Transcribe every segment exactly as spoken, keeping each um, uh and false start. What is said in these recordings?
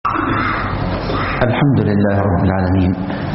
الحمد لله رب العالمين،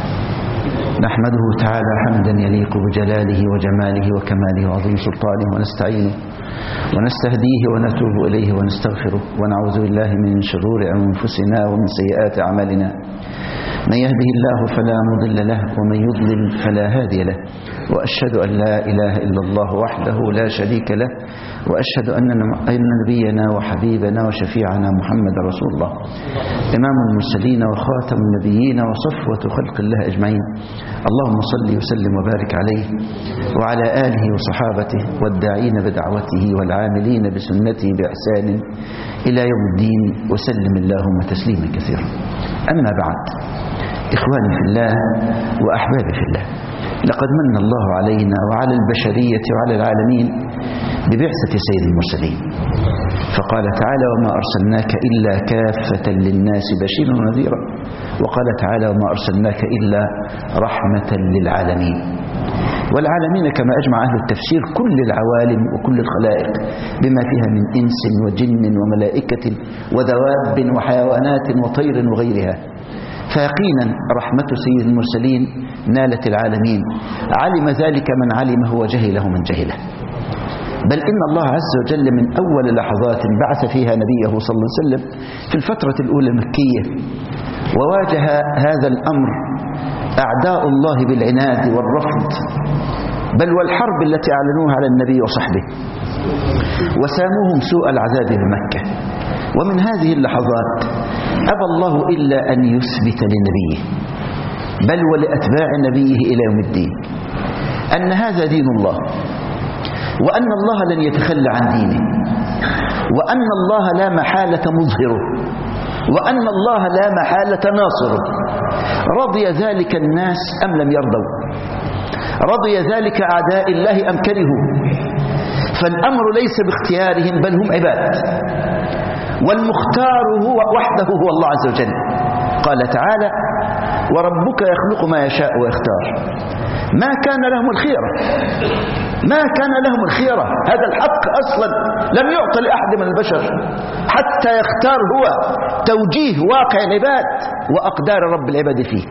نحمده تعالى حمدا يليق بجلاله وجماله وكماله وعظيم سلطانه، ونستعينه ونستهديه ونتوب إليه ونستغفره، ونعوذ بالله من شرور أنفسنا ومن سيئات أعمالنا. من يهده الله فلا مضل له، ومن يضلل فلا هادي له، وأشهد أن لا إله إلا الله وحده لا شريك له، وأشهد أن نبينا وحبيبنا وشفيعنا محمد رسول الله، إمام المرسلين وخاتم النبيين وصفوة خلق الله أجمعين. اللهم صل وسلم وبارك عليه وعلى آله وصحابته والداعين بدعوته والعاملين بسنته بإحسان إلى يوم الدين، وسلم اللهم تسليما كثيرا. أما بعد، إخواني في الله وأحبابي في الله، لقد من الله علينا وعلى البشرية وعلى العالمين ببعثة سيد المرسلين، فقال تعالى: وما أرسلناك إلا كافة للناس بشيرا ونذيرا، وقال تعالى: وما أرسلناك إلا رحمة للعالمين. والعالمين كما أجمع أهل التفسير كل العوالم وكل الخلائق بما فيها من إنس وجن وملائكة ودواب وحيوانات وطير وغيرها. فيقينا رحمة سيد المرسلين نالت العالمين، علم ذلك من علمه وجهله من جهله. بل إن الله عز وجل من أول لحظات بعث فيها نبيه صلى الله عليه وسلم في الفترة الأولى المكية، وواجه هذا الأمر أعداء الله بالعناد والرفض، بل والحرب التي أعلنوها على النبي وصحبه، وساموهم سوء العذاب بمكة. ومن هذه اللحظات أبى الله إلا أن يثبت لنبيه بل ولأتباع نبيه إلى يوم الدين أن هذا دين الله، وأن الله لن يتخلى عن دينه، وأن الله لا محالة مظهره، وأن الله لا محالة ناصره. رضي ذلك الناس أم لم يرضوا؟ رضي ذلك أعداء الله أم كرهوا؟ فالأمر ليس باختيارهم بل هم عباد، والمختار هو وحده هو الله عز وجل. قال تعالى: وربك يخلق ما يشاء ويختار. ما كان لهم الخيرة، ما كان لهم الخيرة. هذا الحق أصلا لم يعطى لأحد من البشر حتى يختار هو توجيه واقع العباد وأقدار رب العباد فيه.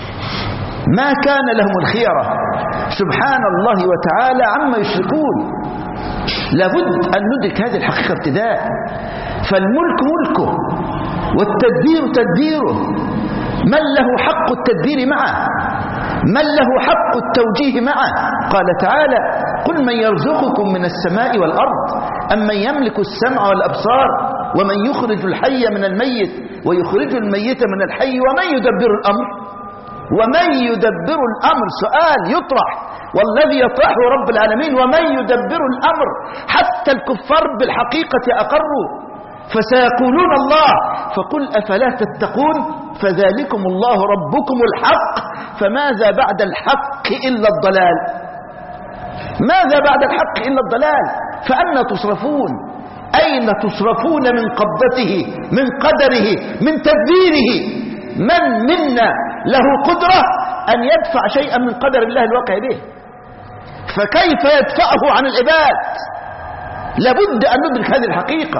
ما كان لهم الخيرة، سبحان الله وتعالى عما يشركون. لابد أن ندرك هذه الحقيقة ابتداء. فالملك ملكه والتدبير تدبيره. من له حق التدبير معه؟ من له حق التوجيه معه؟ قال تعالى: قل من يرزقكم من السماء والأرض أم من يملك السمع والأبصار ومن يخرج الحي من الميت ويخرج الميت من الحي ومن يدبر الأمر. ومن يدبر الأمر سؤال يطرح، والذي يطرحه رب العالمين: ومن يدبر الأمر. حتى الكفار بالحقيقة أقروا، فسيقولون الله. فقل أفلا تتقون؟ فذلكم الله ربكم الحق، فماذا بعد الحق إلا الضلال؟ ماذا بعد الحق إلا الضلال؟ فأنا تصرفون؟ أين تصرفون من قبضته، من قدره، من تدبيره؟ من منا له قدرة أن يدفع شيئا من قدر الله الواقع به؟ فكيف يدفعه عن العباد؟ لابد أن ندرك هذه الحقيقة.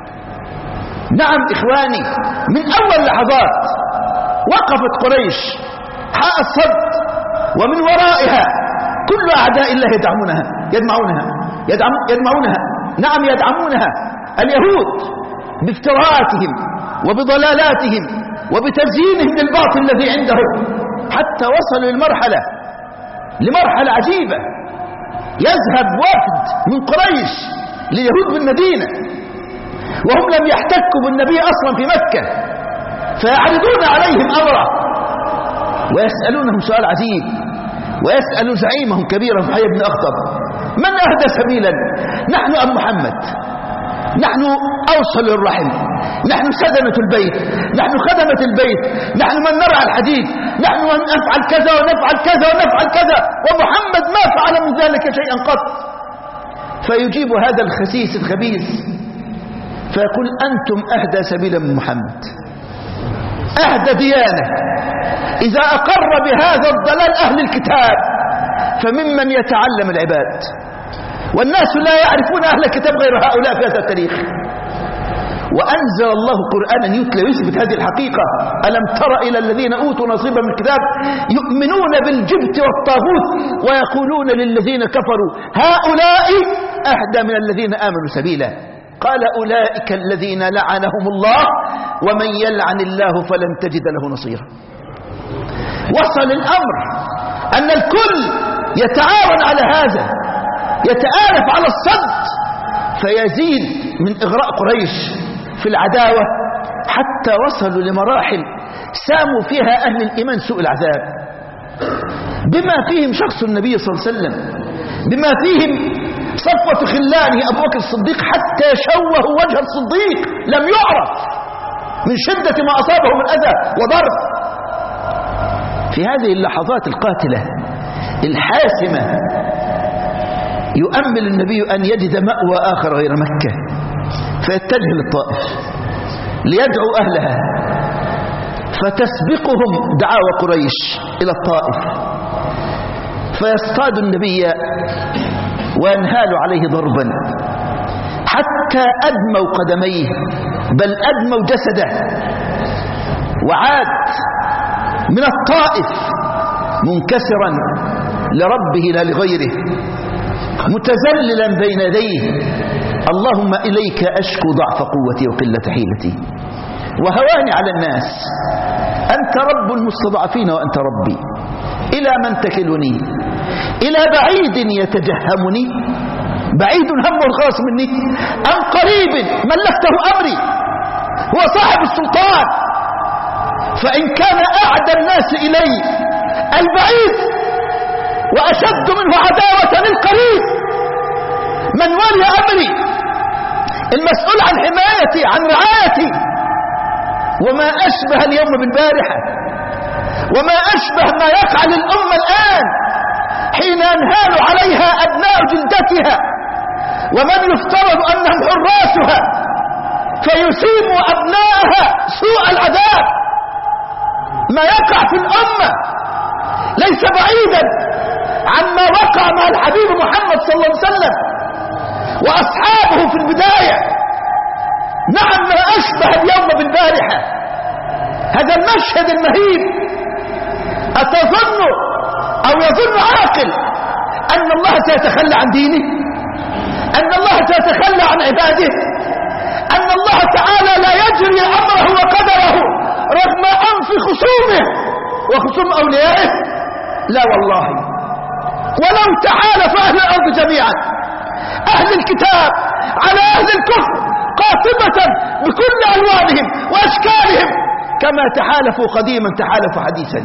نعم إخواني، من أول لحظات وقفت قريش حاء الصد، ومن ورائها كل أعداء الله يدعمونها يدمعونها يدعم يدمعونها نعم يدعمونها اليهود بافتراءاتهم وبضلالاتهم وبتزيينهم للباطل الذي عندهم، حتى وصلوا للمرحلة لمرحلة عجيبة. يذهب وفد من قريش لليهود بالمدينة وهم لم يحتكوا بالنبي أصلا في مكة، فيعرضون عليهم أمره ويسألونهم سؤال عجيب، ويسأل زعيمهم كبيرهم حي بن أخطب: من أهدى سبيلا، نحن أم محمد؟ نحن أوصل الرحم، نحن سدنة البيت، نحن خدمة البيت، نحن من نرعى الحديد، نحن من نفعل كذا ونفعل كذا ونفعل كذا، ومحمد ما فعل من ذلك شيئا قط. فيجيب هذا الخسيس الخبيث فيقول: أنتم أهدى سبيلا من محمد، أهدى ديانة. إذا أقر بهذا الضلال أهل الكتاب فممن يتعلم العباد، والناس لا يعرفون أهل الكتاب غير هؤلاء في هذا التاريخ. وأنزل الله قرآنا يتلى ويثبت هذه الحقيقة. ألم تر إلى الذين أوتوا نصيبا من الكتاب يؤمنون بالجبت والطاغوت ويقولون للذين كفروا هؤلاء أهدى من الذين آمنوا سبيلا. قال أولئك الذين لعنهم الله ومن يلعن الله فلن تجد له نصيرا. وصل الأمر أن الكل يتعاون على هذا، يتآلف على الصد، فيزيد من إغراء قريش في العداوة حتى وصلوا لمراحل ساموا فيها أهل الإيمان سوء العذاب، بما فيهم شخص النبي صلى الله عليه وسلم، بما فيهم صفوة خلانه أبو بكر الصديق، حتى شوهوا وجه الصديق لم يعرف من شدة ما أصابه من أذى وضرب. في هذه اللحظات القاتلة الحاسمة يؤمل النبي أن يجد مأوى آخر غير مكة، فيتجه للطائف ليدعو أهلها، فتسبقهم دعاوى قريش إلى الطائف، فيصطاد النبي وينهال عليه ضربا حتى أدموا قدميه بل أدموا جسده، وعاد من الطائف منكسرا لربه لا لغيره، متذللا بين يديه: اللهم إليك أشكو ضعف قوتي وقلة حيلتي وهواني على الناس، أنت رب المستضعفين وأنت ربي، إلى من تكلني؟ إلى بعيد يتجهمني، بعيد همه الخاص مني، أم قريب ملكته أمري؟ هو صاحب السلطان، فإن كان أعدى الناس إلي البعيد وأشد منه عداوة القريب من ولي أمري، المسؤول عن حمايتي عن رعايتي. وما أشبه اليوم بالبارحة، وما أشبه ما يقع للأمة الآن حين ينهال عليها أبناء جلدتها ومن يفترض أنهم حراسها، فيصيبوا أبنائها سوء العذاب. ما يقع في الأمة ليس بعيدا عما وقع مع الحبيب محمد صلى الله عليه وسلم وأصحابه في البداية. نعم، ما أشبه اليوم بالبارحة. هذا المشهد المهيب، أتظن أو يظن عاقل أن الله سيتخلى عن دينه؟ أن الله سيتخلى عن عباده؟ أن الله تعالى لا يجري أمره وقدره رغم أنف خصومه وخصوم أوليائه؟ لا والله. ولو تعالف أهل الأرض جميعا، أهل الكتاب على أهل الكفر قاطبة بكل ألوانهم وأشكالهم، كما تحالفوا قديما تحالفوا حديثا.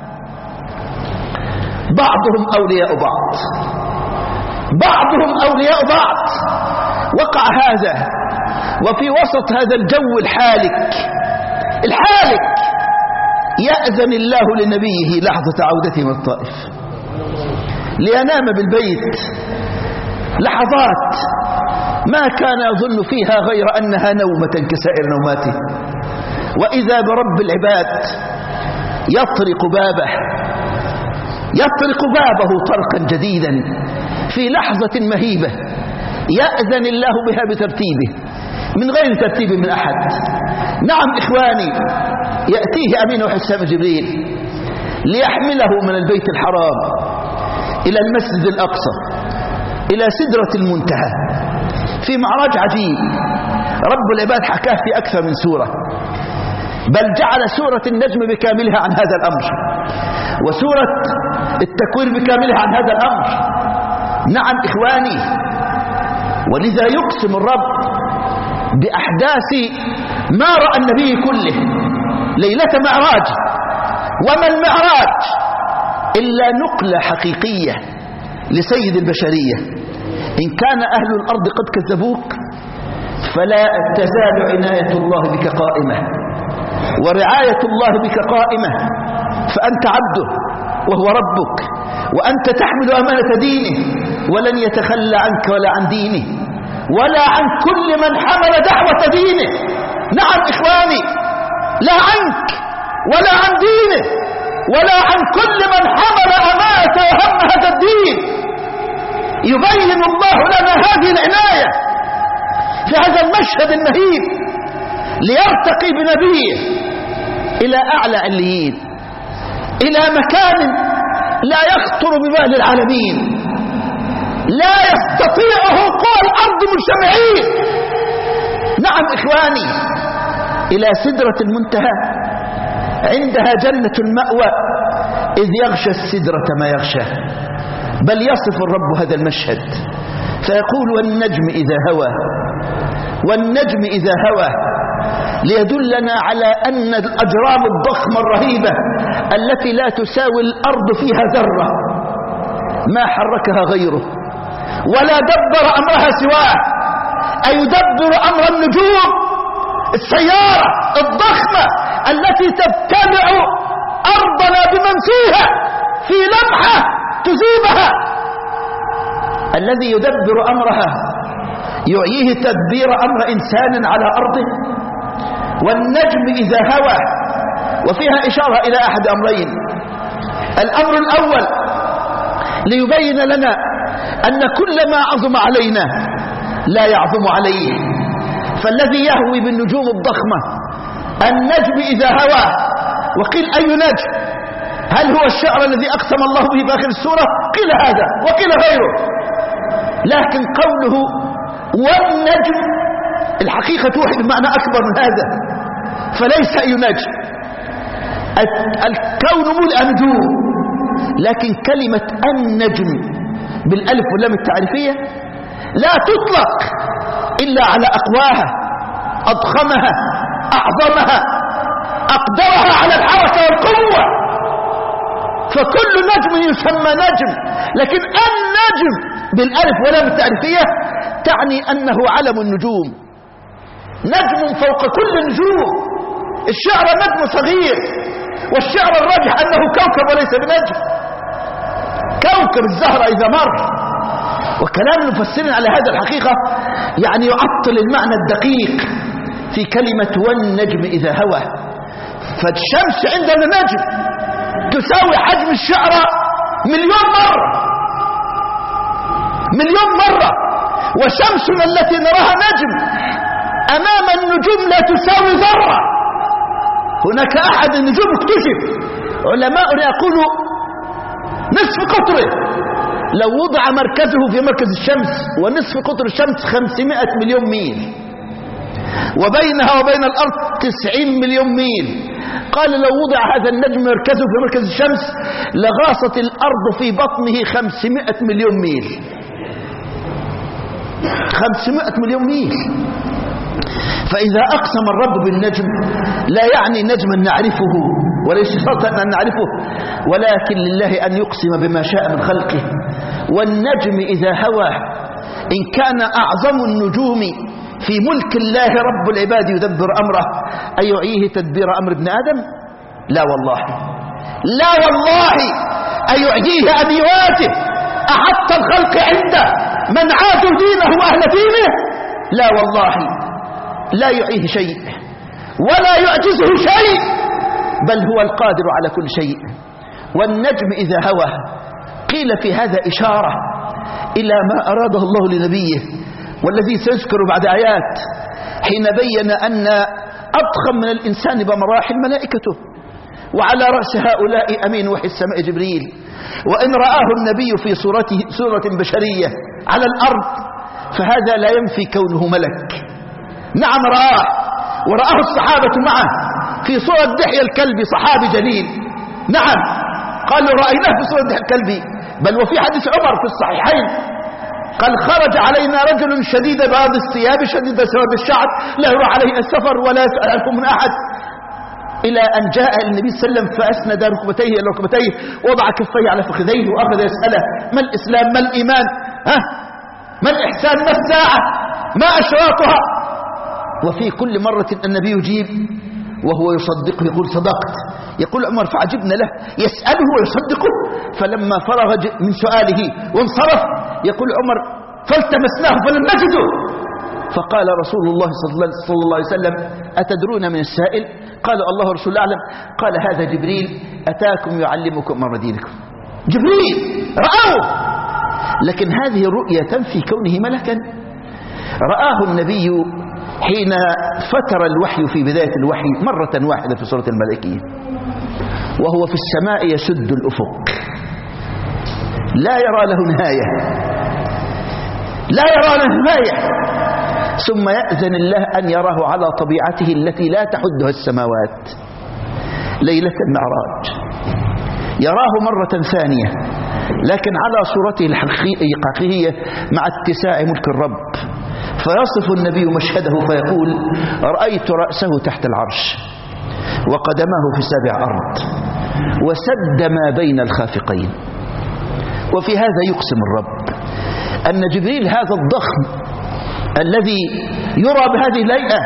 بعضهم أولياء بعض، بعضهم أولياء بعض. وقع هذا وفي وسط هذا الجو الحالك الحالك يأذن الله لنبيه لحظة عودته من الطائف لينام بالبيت لحظات ما كان يظن فيها غير أنها نومة كسائر نوماته، وإذا برب العباد يطرق بابه يطرق بابه طرقا جديدا في لحظة مهيبة يأذن الله بها بترتيبه من غير ترتيب من أحد. نعم إخواني، يأتيه أمين وحسام جبريل ليحمله من البيت الحرام إلى المسجد الأقصى إلى سدرة المنتهى في معراج عجيب رب العباد حكاه في أكثر من سورة، بل جعل سورة النجم بكاملها عن هذا الأمر، وسورة التكوير بكاملها عن هذا الأمر. نعم إخواني، ولذا يقسم الرب بأحداث ما رأى النبي كله ليلة معراج. وما المعراج إلا نقلة حقيقية لسيد البشرية. إن كان أهل الأرض قد كذبوك فلا تزال عناية الله بك قائمة ورعاية الله بك قائمة، فأنت عبده وهو ربك، وأنت تحمل أمانة دينه ولن يتخلى عنك ولا عن دينه ولا عن كل من حمل دعوة دينه. نعم إخواني، لا عنك ولا عن دينه ولا عن كل من حمل أمانة وهم هذا الدين. يبين الله لنا هذه العناية في هذا المشهد المهيب ليرتقي بنبيه إلى أعلى عليين، إلى مكان لا يخطر ببال العالمين، لا يستطيعه قوى الأرض مجتمعين. نعم إخواني، إلى سدرة المنتهى عندها جنة المأوى، إذ يغشى السدرة ما يغشى. بل يصف الرب هذا المشهد فيقول والنجم إذا هوى، والنجم إذا هوى، ليدلنا على أن الأجرام الضخمة الرهيبة التي لا تساوي الأرض فيها ذرة ما حركها غيره ولا دبر أمرها سواه، أيدبر أمر النجوم السيارة الضخمة التي تبتلع أرضنا بمن فيها في لمحة تذيبها. الذي يدبر أمرها يعيه تدبير أمر إنسان على أرضه. والنجم إذا هوى، وفيها إشارة إلى أحد أمرين. الأمر الأول ليبين لنا أن كل ما عظم علينا لا يعظم عليه، فالذي يهوي بالنجوم الضخمة النجم إذا هوى. وقيل أي نجم؟ هل هو الشعر الذي أقسم الله به في آخر السورة؟ قيل هذا وقيل غيره، لكن قوله والنجم الحقيقة توحي بمعنى أكبر من هذا، فليس أي نجم، الكون ملأ نجوم، لكن كلمة النجم بالألف واللام التعريفية لا تطلق إلا على أقواها، أضخمها، أعظمها، أقدرها على الحركة والقوة، فكل نجم يسمى نجم. لكن النجم بالألف واللام التعريفية تعني أنه علم النجوم، نجم فوق كل النجوم. الشعر نجم صغير، والشعر الراجح أنه كوكب وليس بنجم، كوكب الزهرة إذا مر. وكلام المفسرين على هذا الحقيقة يعني يعطل المعنى الدقيق في كلمة والنجم إذا هوى. فالشمس عندنا نجم تساوي حجم الشعرة مليون مرة، مليون مرة. وشمسنا التي نراها نجم أمام النجوم لا تساوي ذرة. هناك أحد النجوم اكتشف علماء يقولوا نصف قطره، لو وضع مركزه في مركز الشمس ونصف قطر الشمس خمسمائة مليون ميل، وبينها وبين الأرض تسعين مليون ميل. قال لو وضع هذا النجم مركزه في مركز الشمس لغاصت الأرض في بطنه خمسمائة مليون ميل، خمسمائة مليون ميل. فإذا أقسم الرب بالنجم لا يعني نجما نعرفه وليس شرطا أن نعرفه، ولكن لله أن يقسم بما شاء من خلقه. والنجم إذا هوى إن كان أعظم النجوم في ملك الله رب العباد يدبر أمره أيعيه تدبير أمر ابن آدم؟ لا والله، لا والله. أيعيه أن يواجه أحط الخلق عنده من عادوا دينه وأهل دينه؟ لا والله، لا يعيه شيء ولا يعجزه شيء، بل هو القادر على كل شيء. والنجم إذا هوى قيل في هذا إشارة إلى ما أراده الله لنبيه والذي سيذكر بعد آيات، حين بين أن أضخم من الإنسان بمراحل ملائكته، وعلى رأس هؤلاء أمين وحي السماء جبريل. وإن رآه النبي في صورته صورة بشرية على الأرض فهذا لا ينفي كونه ملك. نعم رآه، ورآه الصحابة معه في صورة دحية الكلب، صحابي جليل. نعم قالوا رأيناه في صورة دحية الكلب. بل وفي حديث عمر في الصحيحين قال خرج علينا رجل شديد بياض الثياب شديد سواد الشعر لا يرى عليه السفر ولا يسأل عنكم من أحد، إلى أن جاء النبي صلى الله عليه وسلم فأسند ركبتيه إلى ركبتيه، وضع كفيه على فخذيه وأخذ يسأله ما الإسلام، ما الإيمان، ها ما الإحسان، ما الساعة، ما أشراطها. وفي كل مرة النبي يجيب وهو يصدقه، يقول صدقت. يقول عمر فعجبنا له، يسأله ويصدقه. فلما فرغ من سؤاله وانصرف يقول عمر فالتمسناه فلم نجده. فقال رسول الله صلى الله عليه وسلم أتدرون من السائل؟ قال الله ورسوله أعلم. قال هذا جبريل أتاكم يعلمكم أمر دينكم. جبريل رآه، لكن هذه الرؤيا تنفي كونه ملكا. رآه النبي حين فتر الوحي في بداية الوحي مرة واحدة في سورة الملائكة وهو في السماء يسد الأفق لا يرى له نهاية لا يرى له نهاية، ثم يأذن الله أن يراه على طبيعته التي لا تحدها السماوات ليلة المعراج، يراه مرة ثانية لكن على صورته الحقيقية مع اتساع ملك الرب. فيصف النبي مشهده فيقول: رأيت رأسه تحت العرش وقدماه في سابع أرض وسد ما بين الخافقين. وفي هذا يقسم الرب أن جبريل هذا الضخم الذي يرى بهذه الهيئة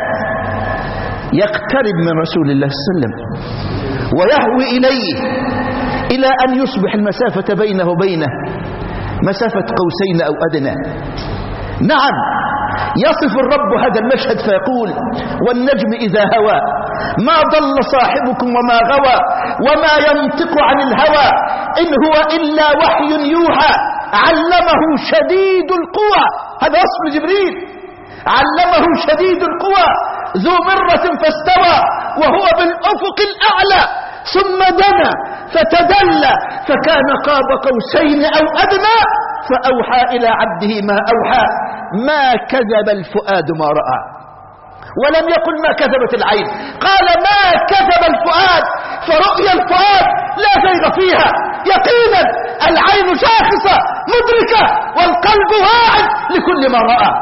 يقترب من رسول الله صلى الله عليه وسلم ويهوي إليه إلى أن يصبح المسافة بينه وبينه مسافة قوسين أو أدنى. نعم، يصف الرب هذا المشهد فيقول: والنجم إذا هوى ما ضل صاحبكم وما غوى وما ينطق عن الهوى إن هو إلا وحي يوحى علمه شديد القوى. هذا وصف جبريل، علمه شديد القوى ذو مرة فاستوى وهو بالأفق الأعلى ثم دنا فتدلى فكان قاب قوسين أو أدنى فأوحى إلى عبده ما أوحى ما كذب الفؤاد ما رأى. ولم يقل ما كذبت العين، قال ما كذب الفؤاد، فرؤيا الفؤاد لا زيغ فيها يقينا، العين شاخصة مدركة والقلب واعٍ لكل ما رأى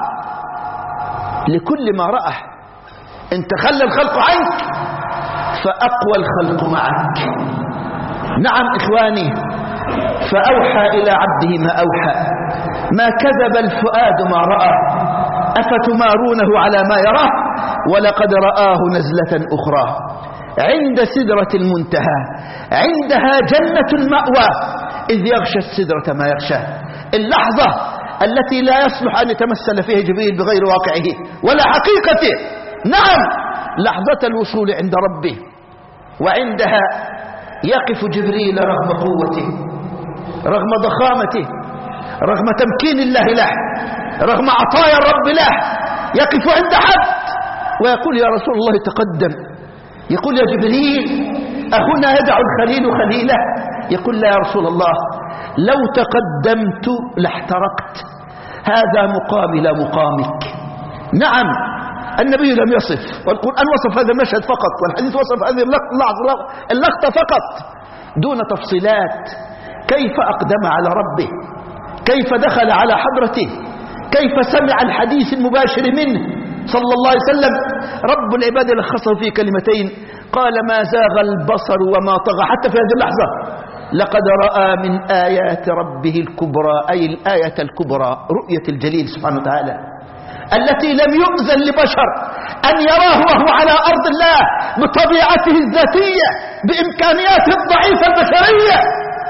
لكل ما رأى. إن تخلى الخلق عنك فأقوى الخلق معك. نعم إخواني، فأوحى إلى عبده ما أوحى ما كذب الفؤاد ما رأى أفتمارونه على ما يراه ولقد رآه نزلة أخرى عند سدرة المنتهى عندها جنة المأوى إذ يغشى السدرة ما يغشى. اللحظة التي لا يصلح أن يتمثل فيها جبريل بغير واقعه ولا حقيقته. نعم، لحظة الوصول عند ربه، وعندها يقف جبريل رغم قوته رغم ضخامته رغم تمكين الله له رغم عطايا الرب له، يقف عند حد ويقول: يا رسول الله تقدم. يقول: يا جبريل أهنا يدع الخليل خليله؟ يقول: لا يا رسول الله، لو تقدمت لاحترقت، هذا مقامي لا مقامك. نعم، النبي لم يصف، والقرآن وصف هذا المشهد فقط، والحديث وصف هذه اللقطة فقط دون تفصيلات. كيف أقدم على ربه، كيف دخل على حضرته، كيف سمع الحديث المباشر منه صلى الله عليه وسلم. رب العباد لخصه في كلمتين، قال: ما زاغ البصر وما طغى. حتى في هذه اللحظة لقد رأى من آيات ربه الكبرى، أي الآية الكبرى رؤية الجليل سبحانه وتعالى التي لم يؤذن لبشر أن يراه وهو على أرض الله بطبيعته الذاتية بإمكانياته الضعيفة البشرية.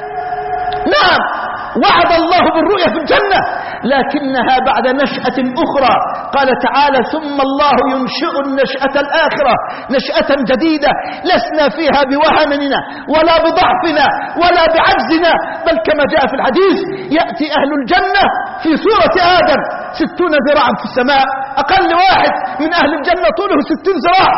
نعم، وعد الله بالرؤية في الجنة، لكنها بعد نشأة أخرى. قال تعالى: ثم الله ينشئ النشأة الآخرة نشأة جديدة لسنا فيها بوهننا ولا بضعفنا ولا بعجزنا، بل كما جاء في الحديث: يأتي أهل الجنة في صورة آدم ستون ذراعا في السماء، أقل واحد من أهل الجنة طوله ستين ذراع،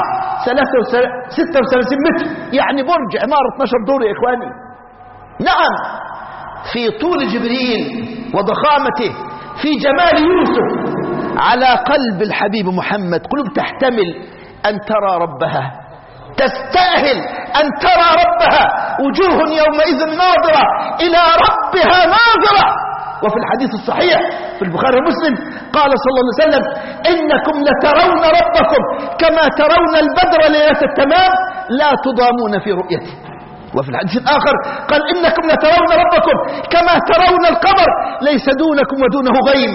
ستة وثلاثين متر، يعني برج عمارة اثناشر دور يا إخواني. نعم، في طول جبريل وضخامته، في جمال يوسف، على قلب الحبيب محمد قلوب تحتمل أن ترى ربها، تستأهل أن ترى ربها، وجوه يومئذ ناظرة إلى ربها ناظرة. وفي الحديث الصحيح في البخاري ومسلم قال صلى الله عليه وسلم: إنكم لترون ربكم كما ترون البدر ليلة التمام لا تضامون في رؤيته. وفي الحديث الآخر قال: إنكم لترون ربكم كما ترون القمر ليس دونكم ودونه غيم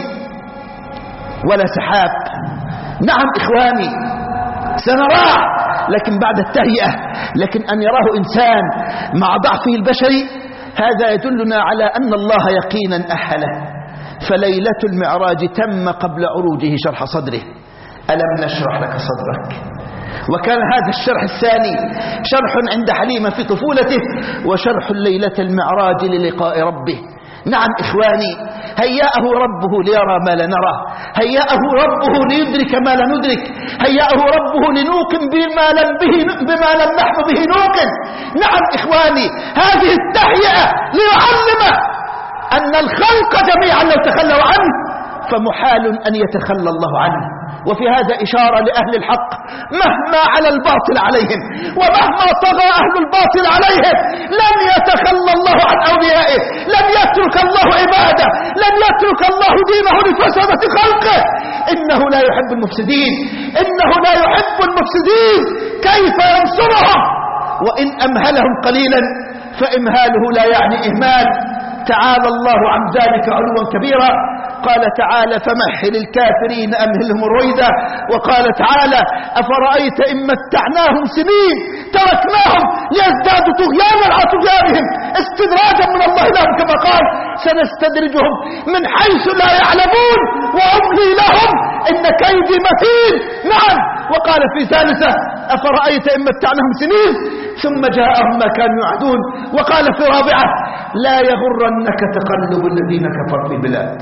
ولا سحاب. نعم إخواني، سنراه لكن بعد التهيئة، لكن أن يراه إنسان مع ضعفه البشري هذا يدلنا على أن الله يقينا أحله. فليلة المعراج تم قبل عروجه شرح صدره. ألم نشرح لك صدرك؟ وكان هذا الشرح الثاني شرح عند حليمة في طفولته، وشرح ليلة المعراج للقاء ربه. نعم إخواني، هيأه ربه ليرى ما لا نرى، هيأه ربه ليدرك ما لا ندرك، هيأه ربه لنوقن بما لم, به بما لم نحن به نوقن. نعم إخواني، هذه التهيئة ليعلم أن الخلق جميعا لو تخلوا عنه فمحال أن يتخلى الله عنه. وفي هذا إشارة لأهل الحق، مهما على الباطل عليهم ومهما طغى أهل الباطل عليهم لن يتخلى الله عن أوليائه، لن يترك الله عباده، لن يترك الله دينه لفسادة خلقه. إنه لا يحب المفسدين، إنه لا يحب المفسدين. كيف ينصرهم وإن أمهلهم قليلا فإمهاله لا يعني إهمال. تعالى الله عن ذلك علوا كبيرا. قال تعالى فمهل الكافرين أمهلهم رويدا. وقال تعالى أفرأيت إن متعناهم سنين تركناهم ليزدادوا طغيانا على طغيانهم استدراجا من الله لهم كما قال سنستدرجهم من حيث لا يعلمون وأملي لهم إن كيدي متين. نعم. وقال في ثالثة أفرأيت إن متعناهم سنين ثم جاءهم ما كانوا يعدون. وقال في رابعة لا يغرنك تقلب الذين كفروا في البلاد،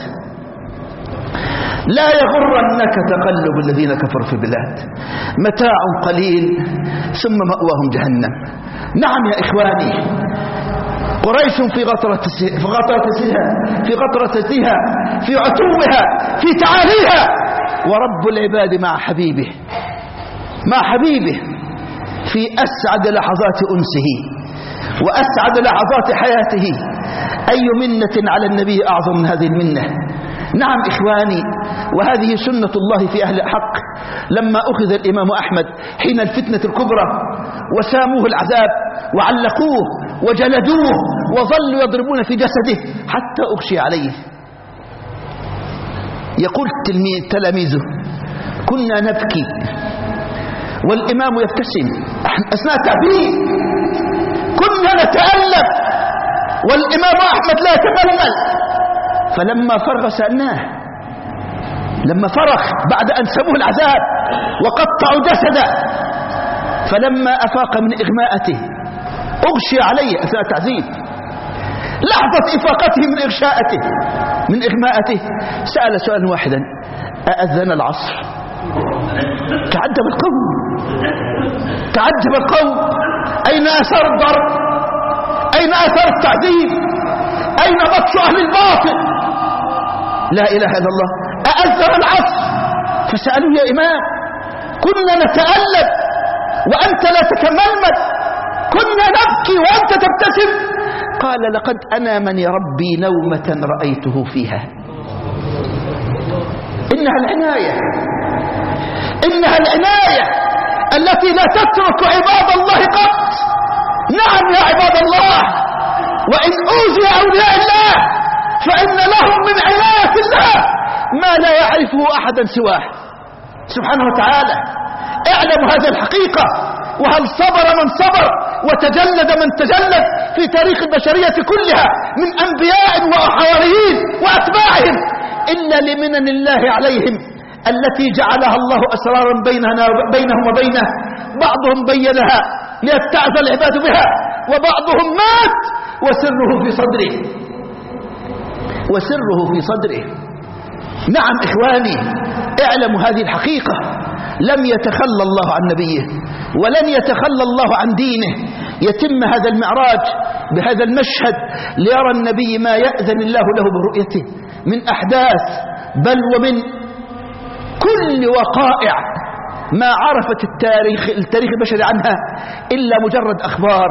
لا يغرنك تقلب الذين كفروا في البلاد، متاع قليل ثم مأواهم جهنم. نعم يا إخواني، قريش في غطرتها في غطرتها في غطرتها في عتوها في تعاليها، ورب العباد مع حبيبه مع حبيبه في أسعد لحظات أنسه وأسعد لحظات حياته. أي منة على النبي أعظم من هذه المنة؟ نعم إخواني، وهذه سنة الله في أهل الحق. لما أخذ الإمام أحمد حين الفتنة الكبرى وساموه العذاب وعلقوه وجلدوه وظلوا يضربون في جسده حتى أغشي عليه، يقول تلاميذه كنا نبكي والإمام يبتسم أثناء التعبير، كنا نتألم والإمام أحمد لا يتململ. فلما فرغ سألناه، لما فرغ بعد أن سموه العذاب وقطعوا جسده، فلما أفاق من إغماءته أغشي عليه أثناء التعذيب، لحظة إفاقته من إغشاءته من إغماءته سأل سؤالا واحدا: أأذن العصر؟ تعجب القوم، تعجب القوم، أين أثر الضرب؟ أين أثر التعذيب؟ أين بطش أهل الباطل؟ لا إله إلا الله. أأذن العصر؟ فسألوا يا إمام كنا نتألم وأنت لا تتململ، كنا نبكي وأنت تبتسم. قال لقد أنامني ربي نومة رأيته فيها. إنها العناية، إنها العناية التي لا تترك عباد الله قط. نعم يا عباد الله، وإن أوذي أولياء الله فإن لهم من عناية الله ما لا يعرفه أحدا سواه سبحانه وتعالى. اعلموا هذه الحقيقة. وهل صبر من صبر وتجلد من تجلد في تاريخ البشرية كلها من أنبياء وحواريين وأتباعهم إلا لمنن الله عليهم التي جعلها الله أسرارا بيننا بينهم وبينه. بعضهم بينها ليتعظ العباد بها، وبعضهم مات وسره في صدره وسره في صدره. نعم إخواني، اعلموا هذه الحقيقة. لم يتخلى الله عن نبيه ولن يتخلى الله عن دينه. يتم هذا المعراج بهذا المشهد ليرى النبي ما يأذن الله له برؤيته من أحداث، بل ومن كل وقائع ما عرفت التاريخ التاريخ البشري عنها إلا مجرد أخبار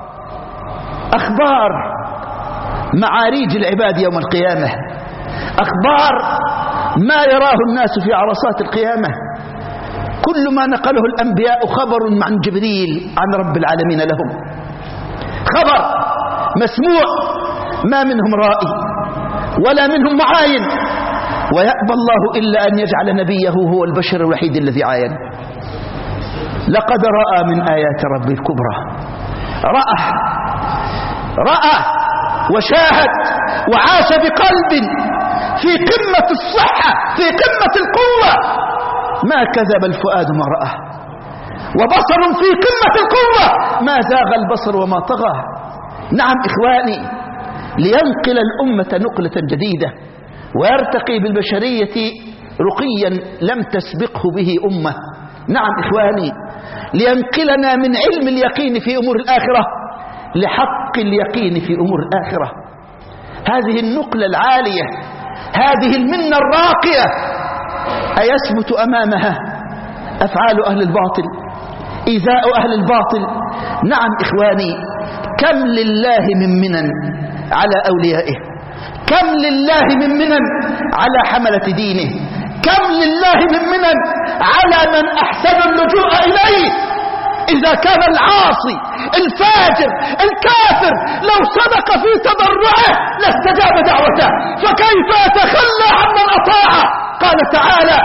أخبار معاريج العباد يوم القيامة، أخبار ما يراه الناس في عرصات القيامة. كل ما نقله الأنبياء خبر عن جبريل عن رب العالمين لهم، خبر مسموع ما منهم رائي ولا منهم معاين، ويأبى الله إلا أن يجعل نبيه هو البشر الوحيد الذي عاين. لقد رأى من آيات ربي الكبرى، رأى رأى وشاهد وعاش بقلب في قمة الصحة في قمة القوة. ما كذب الفؤاد ما رأى، وبصر في قمة القوة ما زاغ البصر وما طغى. نعم إخواني، لينقل الأمة نقلة جديدة ويرتقي بالبشرية رقيا لم تسبقه به أمة. نعم إخواني، لينقلنا من علم اليقين في أمور الآخرة لحق اليقين في أمور الآخرة. هذه النقلة العالية، هذه المنة الراقية، أيثبت أمامها أفعال أهل الباطل، إيذاء أهل الباطل؟ نعم إخواني، كم لله من منن على أوليائه، كم لله من منن على حملة دينه، كم لله من منن على من أحسن اللجوء إليه. إذا كان العاصي الفاجر الكافر لو صدق في تضرعه لاستجاب دعوته، فكيف يتخلى عمن أطاعه؟ قال تعالى: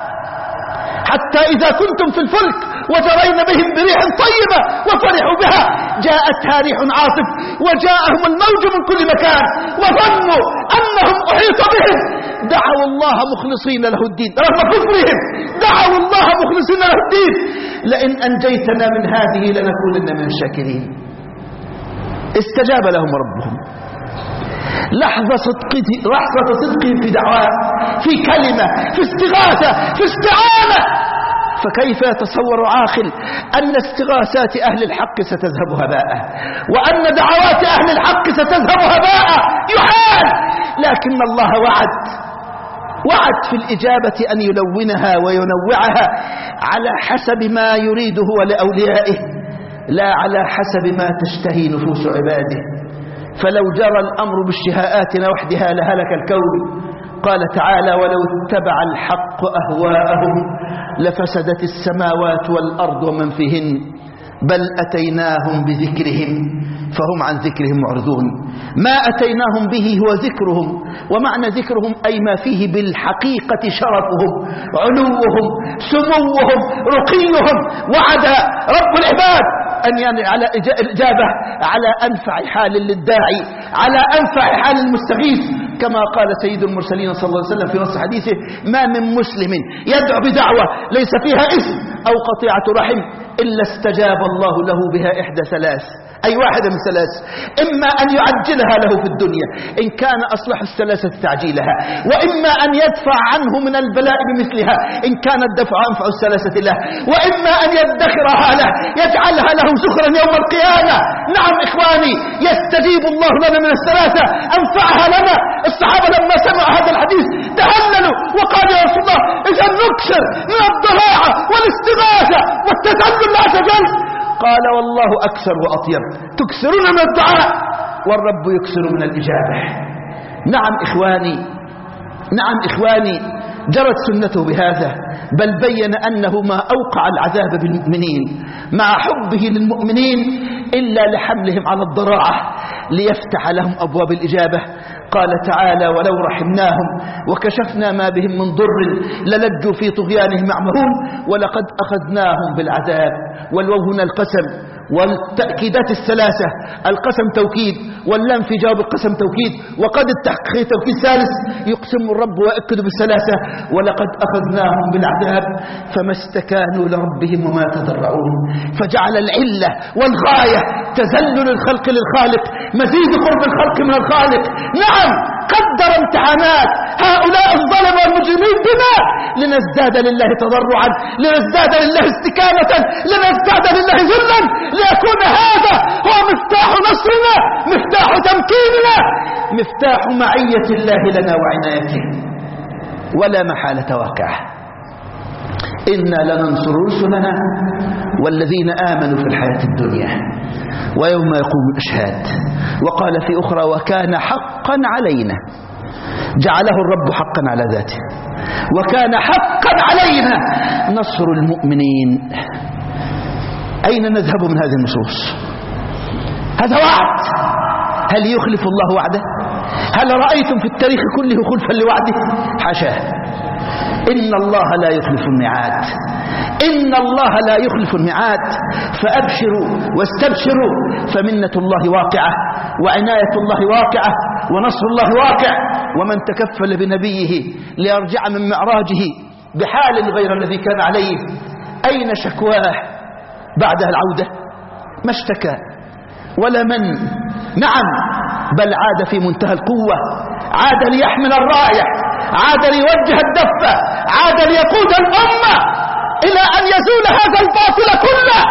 حتى إذا كنتم في الفلك وجرين بهم بريح طيبة وفرحوا بها جاءتها ريح عاصف وجاءهم الموج من كل مكان وظنوا أنهم أحيط بهم دعوا الله مخلصين له الدين رغم كفرهم، دعوا الله مخلصين له الدين لئن أنجيتنا من هذه لنكونن من الشاكرين. استجاب لهم ربهم لحظة صدقهم لحظة صدقهم في دعواه، في كلمة، في استغاثة، في استعانة. فكيف يتصور عاقل أن استغاثات أهل الحق ستذهب هباء، وأن دعوات أهل الحق ستذهب هباء؟ يحال. لكن الله وعد وعد في الإجابة أن يلونها وينوعها على حسب ما يريد هو لأوليائه، لا على حسب ما تشتهي نفوس عباده. فلو جرى الأمر باشتهاءاتنا وحدها لهلك الكون. قال تعالى: ولو اتبع الحق أهواءهم لفسدت السماوات والأرض ومن فيهن بل أتيناهم بذكرهم فهم عن ذكرهم معرضون. ما أتيناهم به هو ذكرهم، ومعنى ذكرهم أي ما فيه بالحقيقة شرفهم، علوهم، سموهم، رقيهم. وعد رب العباد أن يعني على الإجابة على أنفع حال للداعي، على أنفع حال المستغيث، كما قال سيد المرسلين صلى الله عليه وسلم في نص حديثه: ما من مسلم يدعو بدعوة ليس فيها إثم أو قطيعة رحم إلا استجاب الله له بها إحدى ثلاث، أي واحدة من ثلاث: إما أن يعجلها له في الدنيا إن كان أصلح الثلاثة تعجيلها، وإما أن يدفع عنه من البلاء بمثلها إن كان الدفع أنفع الثلاثة له، وإما أن يدخرها له يجعلها له زخرا يوم القيامة. نعم إخواني، يستجيب الله لنا من الثلاثة، أنفعها لنا. الصحابة لما سمعوا هذا الحديث تهللوا وقالوا: يا رسول الله، إذا نكسر من الضراعة والاستغاثة والتذلل لا تجل. قال: والله أكثر وأطيب، تكسرون من الدعاء والرب يكسر من الإجابة. نعم إخواني، نعم إخواني، جرت سنته بهذا، بل بين أنه ما أوقع العذاب بالمؤمنين مع حبه للمؤمنين إلا لحملهم على الضراعة ليفتح لهم أبواب الإجابة. قال تعالى: ولو رحمناهم وكشفنا ما بهم من ضر للجوا في طغيانهم يعمهون ولقد أخذناهم بالعذاب. والواو هنا القسم، والتأكيدات الثلاثة، القسم توكيد، واللام في جواب القسم توكيد، وقد التحقيق توكيد ثالث. يقسم الرب ويأكد بالثلاثة: ولقد أخذناهم بالعذاب فما استكانوا لربهم وما تضرعون. فجعل العلة والغاية تذلل الخلق للخالق، مزيد قرب الخلق من الخالق. نعم، قدر امتحانات هؤلاء الظلمة والمجرمين بما لنزداد لله تضرعا، لنزداد لله استكانة، لنزداد لله ذلا، ليكون هذا هو مفتاح نصرنا، مفتاح تمكيننا، مفتاح معية الله لنا وعنايته. ولا محالة واقعة، إنا لننصر رسلنا والذين آمنوا في الحياة الدنيا ويوم يقوم الأشهاد. وقال في أخرى: وكان حقا علينا. جعله الرب حقا على ذاته، وكان حقا علينا نصر المؤمنين. أين نذهب من هذه النصوص؟ هذا وعد، هل يخلف الله وعده؟ هل رأيتم في التاريخ كله خلفا لوعده؟ حاشاه، إن الله لا يخلف الميعاد، إن الله لا يخلف الميعاد. فأبشروا واستبشروا، فمنة الله واقعة، وعناية الله واقعة، ونصر الله واقع. ومن تكفل بنبيه ليرجع من معراجه بحال غير الذي كان عليه، أين شكواه بعدها العودة؟ ما اشتكى ولا من. نعم، بل عاد في منتهى القوة، عاد ليحمل الراية، عاد ليوجه الدفة، عاد ليقود الأمة إلى أن يزول هذا الباطل كله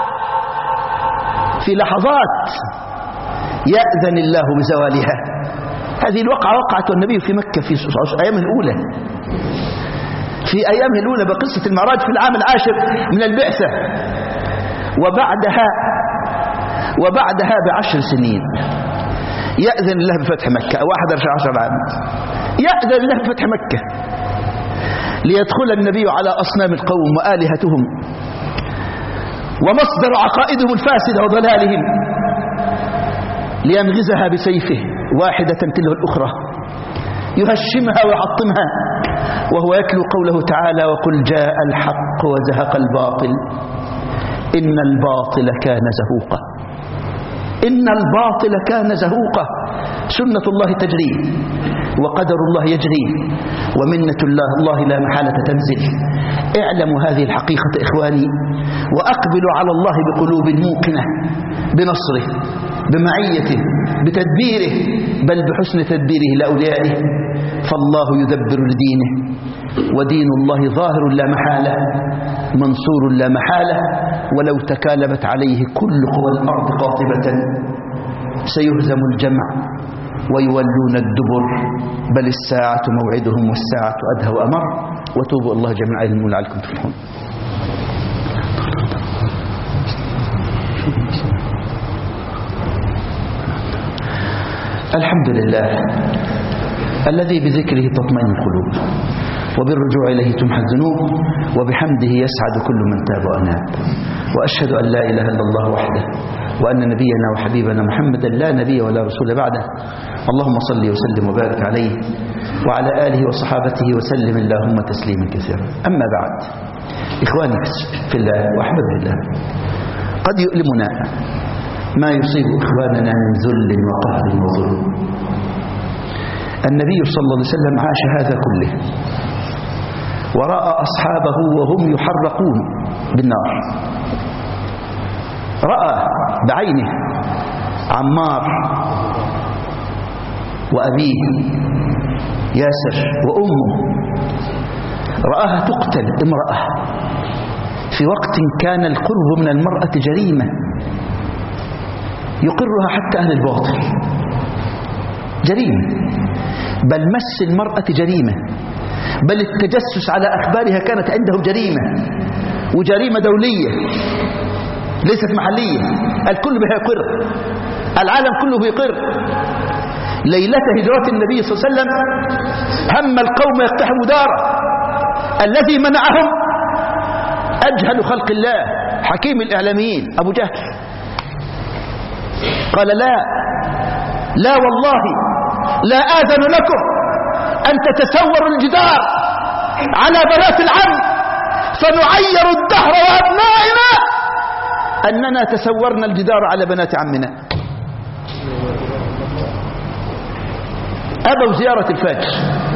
في لحظات يأذن الله بزوالها. هذه الوقعة وقعت النبي في مكة في أيامه الأولى، في أيامه الأولى بقصة المعراج في العام العاشر من البعثة، وبعدها وبعدها بعشر سنين يأذن الله بفتح مكة، أو أحد عشر عام يأذن الله بفتح مكة ليدخل النبي على أصنام القوم وآلهتهم ومصدر عقائدهم الفاسدة وضلالهم، لينغزها بسيفه واحدة تلو الأخرى، يهشمها ويحطمها، وهو يتلو قوله تعالى: وقل جاء الحق وزهق الباطل إن الباطل كان زهوقا. إن الباطل كان زهوقا. سنة الله تجري وقدر الله يجري ومنة الله, الله لا محالة تنزل. اعلموا هذه الحقيقة إخواني، وأقبلوا على الله بقلوب موقنة بنصره، بمعيته، بتدبيره، بل بحسن تدبيره لأوليائه. فالله يدبر لدينه، ودين الله ظاهر لا محالة منصور لا محالة. ولو تكالبت عليه كل قوى الأرض قاطبة سيهزم الجمع ويولون الدبر، بل الساعة موعدهم والساعة أدهى وأمر. وتوبوا الله جميعا لعلكم تفلحون. الحمد لله الذي بذكره تطمئن القلوب، وبالرجوع إليه تمحى الذنوب، وبحمده يسعد كل من تاب وأناب. وأشهد أن لا إله إلا الله وحده، وأن نبينا وحبيبنا محمدا لا نبي ولا رسول بعده. اللهم صل وسلم وبارك عليه وعلى آله وصحابته وسلم اللهم تسليما كثيرا. أما بعد، إخواني في الله وأحبابي في الله، قد يؤلمنا ما يصيب إخواننا من ذل وقهر وظلم. النبي صلى الله عليه وسلم عاش هذا كله، ورأى أصحابه وهم يحرقون بالنار، رأى بعينه عمار وأبيه ياسر وأمه، رآها تقتل امرأة في وقت كان القرب من المرأة جريمة يقرها حتى أهل الباطل، جريمة، بل مس المرأة جريمة، بل التجسس على أخبارها كانت عندهم جريمة، وجريمة دولية ليست محلية، الكل بها يقر، العالم كله بيقر. ليلة هجرة النبي صلى الله عليه وسلم هم القوم يقتحم داره، الذي منعهم أجهل خلق الله حكيم الإعلاميين أبو جهل، قال لا لا والله لا آذن لكم أن تتسوروا الجدار على بنات العم فنعير الدهر وأبنائنا أننا تسورنا الجدار على بنات عمنا. أبوا زيارة الفجر،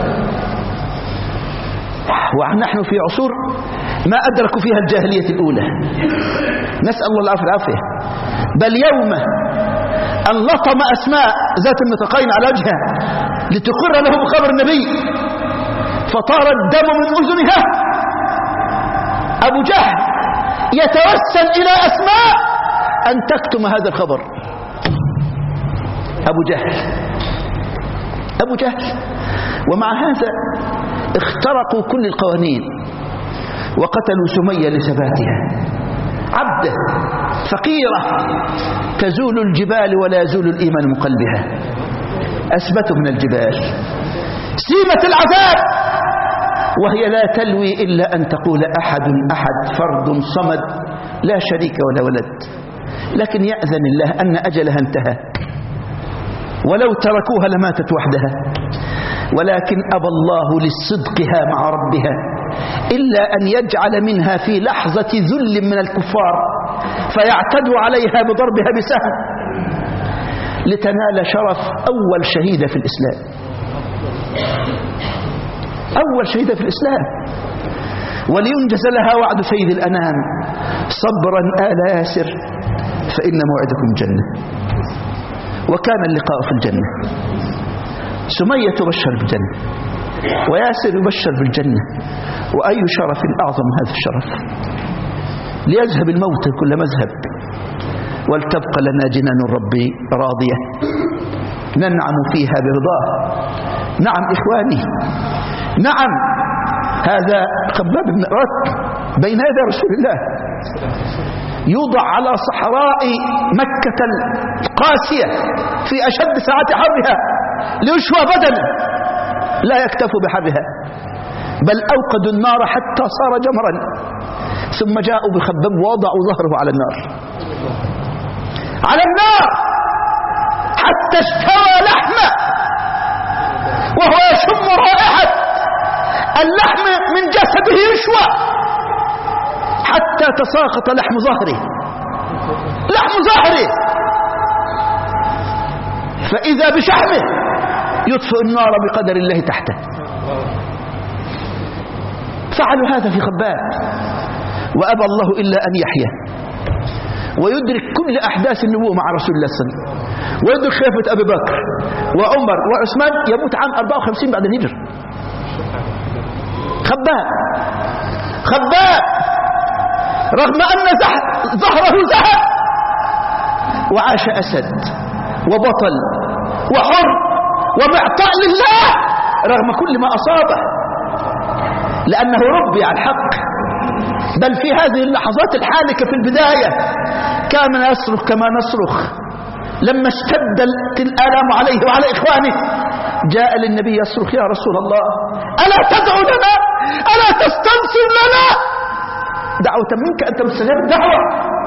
ونحن في عصور ما أدركوا فيها الجاهلية الأولى، نسأل الله العافية العافية. بل يوم أن لطم أسماء ذات النطاقين على وجهها لتقر له بخبر النبي فطار الدم من أذنها، أبو جهل يتوسل إلى أسماء أن تكتم هذا الخبر. أبو جهل أبو جهل ومع هذا اخترقوا كل القوانين وقتلوا سمية لثباتها، عبدة فقيرة تزول الجبال ولا يزول الإيمان من قلبها، أثبتوا من الجبال سيمة العذاب، وهي لا تلوي إلا أن تقول أحد أحد فرد صمد لا شريك ولا ولد. لكن يأذن الله أن أجلها انتهى، ولو تركوها لماتت وحدها، ولكن أبى الله لصدقها مع ربها إلا أن يجعل منها في لحظة ذل من الكفار فيعتدوا عليها بضربها بسهم لتنال شرف أول شهيدة في الإسلام، أول شهيدة في الإسلام، ولينجز لها وعد سيد الأنام: صبرا آل ياسر فإن موعدكم جنة. وكان اللقاء في الجنة، سمية تبشر بالجنة وياسر يبشر بالجنة، وأي شرف أعظم هذا الشرف. ليذهب الموت كل مذهب ولتبقى لنا جنان الرب راضية ننعم فيها برضاه. نعم إخواني، نعم، هذا خباب بن أرات بين يدي رسول الله يوضع على صحراء مكة القاسية في أشد ساعات حرها ليشوى بدنا، لا يكتف بحرها بل أوقدوا النار حتى صار جمرا، ثم جاءوا بخباب ووضعوا ظهره على النار على النار حتى اشتوى لحمه وهو يشم رائحة اللحم من جسده يشوى حتى تساقط لحم ظهره لحم ظهره فإذا بشحمه يطفئ النار بقدر الله تحته. فعلوا هذا في خباب، وأبى الله إلا أن يحيى ويدرك كل أحداث النبوة مع رسول الله صلى الله عليه وسلم، ويدرك خلافة أبي بكر وعمر وعثمان. يموت عام أربعة وخمسين بعد الهجرة. خباب خباب رغم أن ظهره ذهب وعاش أسد وبطل وحر ومعطاء لله رغم كل ما أصابه، لأنه ربي على الحق. بل في هذه اللحظات الحالكة في البداية كان يصرخ كما نصرخ. لما اشتدت الآلام عليه وعلى إخوانه جاء للنبي يصرخ: يا رسول الله ألا تدعو لنا؟ ألا تستنصر لنا؟ دعوة منك أنت مستجاب الدعوة.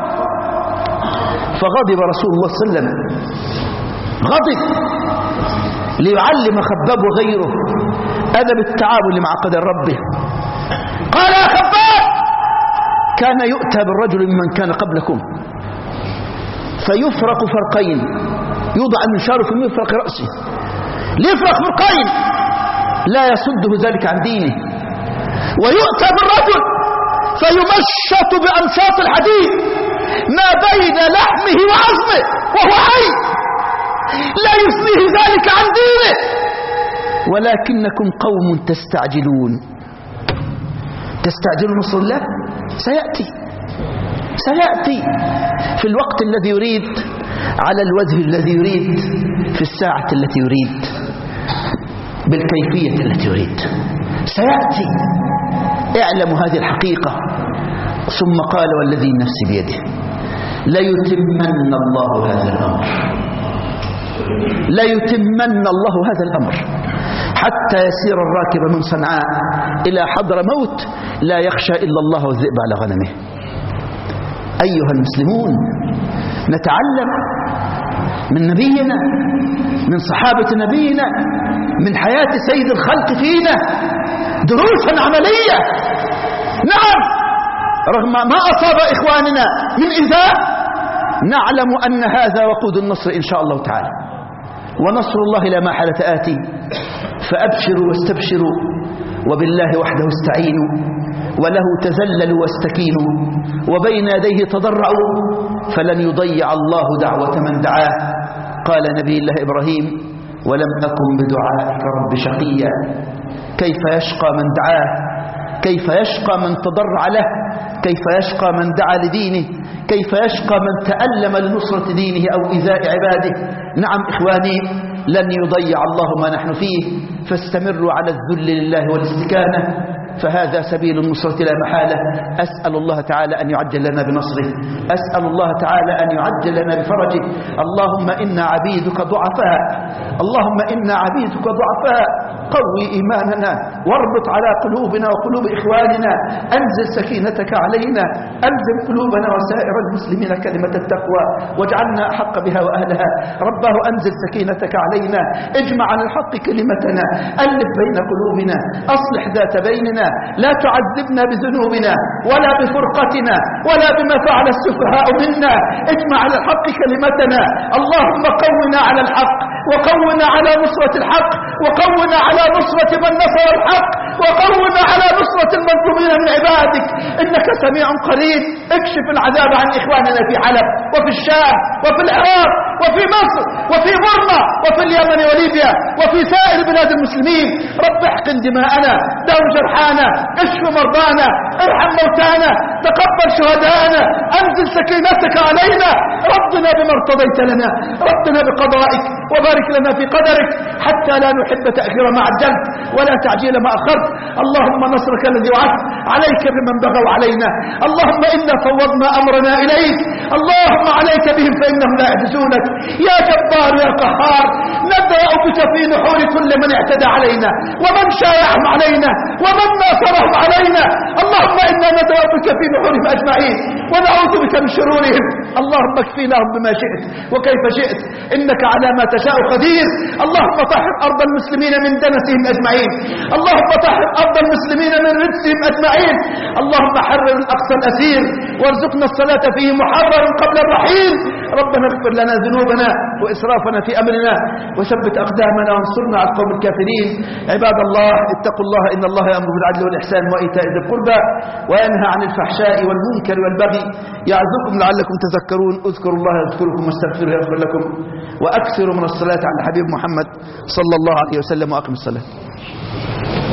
فغضب رسول الله صلى الله عليه وسلم، غضب ليعلم خباب وغيره أدب التعامل مع قدر ربه. قال: يا خباب، كان يؤتى بالرجل ممن كان قبلكم فيفرق فرقين، يوضع المنشار في مفرق رأسه ليفرق فرقين لا يصده ذلك عن دينه، ويؤتى بالرجل فيمشط بأمشاط الحديد ما بين لحمه وعظمه وهو حي لا يثنيه ذلك عن دينه، ولكنكم قوم تستعجلون. تستعجلون نصر الله؟ سيأتي سيأتي في الوقت الذي يريد، على الوجه الذي يريد، في الساعة التي يريد، بالكيفية التي يريد. سيأتي، اعلموا هذه الحقيقة. ثم قال: والذي نفسي بيده ليتمن الله هذا الأمر ليتمن الله هذا الأمر حتى يسير الراكب من صنعاء إلى حضر موت لا يخشى إلا الله والذئب على غنمه. أيها المسلمون، نتعلم من نبينا، من صحابة نبينا، من حياة سيد الخلق فينا دروسا عملية. نعم، رغم ما أصاب إخواننا من إيذاء نعلم أن هذا وقود النصر إن شاء الله تعالى، ونصر الله لا محالة آتي. فأبشروا واستبشروا وبالله وحده استعينوا وله تذللوا واستكينوا وبين يديه تضرعوا فلن يضيع الله دعوة من دعاه. قال نبي الله إبراهيم: ولم أكن بدعائك رب شقيا. كيف يشقى من دعاه؟ كيف يشقى من تضرع له؟ كيف يشقى من دعا لدينه؟ كيف يشقى من تألم لنصرة دينه أو إيذاء عباده؟ نعم إخواني، لن يضيع الله ما نحن فيه، فاستمروا على الذل لله والاستكانة، فهذا سبيل النصرة لا محالة. أسأل الله تعالى أن يعجل لنا بنصره، أسأل الله تعالى أن يعجل لنا بفرجه. اللهم إنا عبيدك ضعفاء، اللهم إنا عبيدك ضعفاء، قوي إيماننا واربط على قلوبنا وقلوب إخواننا، أنزل سكينتك علينا، ألزم قلوبنا وسائر المسلمين كلمة التقوى واجعلنا أحق بها وأهلها. رباه أنزل سكينتك علينا، اجمع على الحق كلمتنا، ألف بين قلوبنا، أصلح ذات بيننا، لا تعذبنا بذنوبنا ولا بفرقتنا ولا بما فعل السفهاء منا، اجمع على الحق كلمتنا. اللهم قونا على الحق، وقونا على نصرة الحق، وقونا على نصرة من نصر الحق، وقونا على نصرة المظلومين من عبادك، إنك سميع قريب. اكشف العذاب عن إخواننا في حلب وفي الشام وفي العراق وفي وفي مصر وفي بورما وفي اليمن وليبيا وفي سائر بلاد المسلمين. رب احقن دماءنا، داو جرحانا، اشف مرضانا، ارحم موتانا، تقبل شهداءنا، انزل سكينتك علينا. ربنا بما ارتضيت لنا، ربنا بقضائك وبارك لنا في قدرك حتى لا نحب تأخير ما عجلت ولا تعجيل ما أخرت. اللهم نصرك الذي وعدت عليك بمن بغوا علينا. اللهم إنا فوضنا أمرنا إليك، اللهم عليك بهم فإنهم لا يعجزونك. يا جبار يا قهار، ندرأ بك في نحور كل من اعتدى علينا ومن شايعهم علينا ومن ناصرهم علينا. اللهم إنا ندرأ بك في نحورهم أجمعين ونعوذ بك من شرورهم. اللهم اكفيناهم بما شئت وكيف شئت، إنك على ما تشاء قدير. اللهم طهر أرض المسلمين من دنسهم أجمعين، اللهم طهر أرض المسلمين من رجسهم أجمعين. اللهم حرر الأقصى الأسير وارزقنا الصلاة فيه محرر قبل الرحيل. ربنا اغفر لنا ذنوبنا وإسرافنا في أمرنا وثبت أقدامنا وانصرنا على القوم الكافرين. عباد الله اتقوا الله، إن الله يأمر بالعدل والإحسان وإيتاء ذي القربى وينهى عن الفحشاء والمنكر والبغي يعظكم لعلكم تذكرون. اذكروا الله يذكركم واستغفروه يغفر لكم، وأكثروا من الصلاة على الحبيب محمد صلى الله عليه وسلم، وأقم الصلاة.